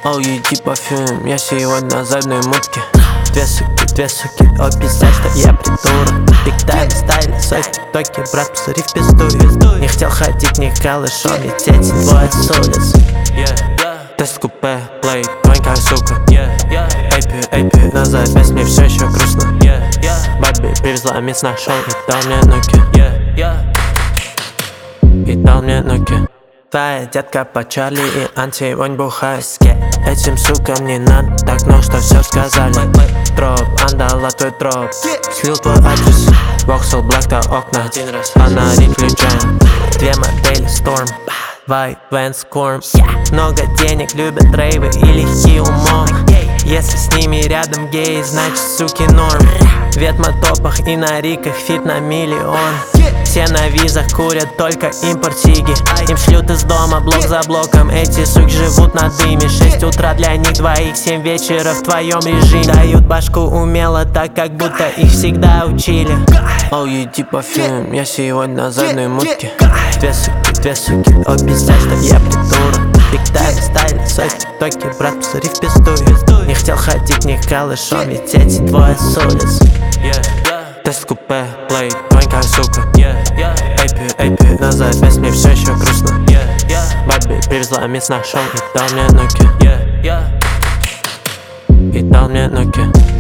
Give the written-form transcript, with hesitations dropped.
Оу, иди парфюм, я сегодня на задней мутке. Две суки, пиздят, что я придурок. Биг тайм стайле, сотни токи, брат, посмотри в пизду. Не хотел ходить, не калышом, лететь, двое с улиц. Тест купе, плей, тоненькая сука. AP, на запястье, мне все еще грустно. Бабби привезла мисс на шоу и дал мне нуки. Твоя детка по Чарли и антивонь бухает. Этим сукам не надо так, но что все сказали. Дроп, андала твой дроп. Слил твой адрес. Воксел, блэк до окна. Фонарик включаем. Две модели Storm, White Vans Corm. Много денег, любят рейвы и лихие умом. Если с ними рядом геи, значит суки норм. Вет на топах и на риках, фит на миллион. Все на визах курят только импорт сиги. Им шлют из дома блок за блоком. Эти суки живут на дыме. 6 утра для них двоих, 7 вечера в твоем режиме. Дают башку умело, так как будто их всегда учили. Оу, иди парфюм, я сегодня на задней мутке. Две суки, пиздят, что я придурок. Биг тайм стайле, сотни токи, брат, посмотри в пизду. Не хотел ходить, не калышом, лететь, двое с улиц. Тест купе, плей, тоненькая сука. AP, на запястье, мне все еще грустно. Бабби привезла мисс на шоу и дал мне нуки.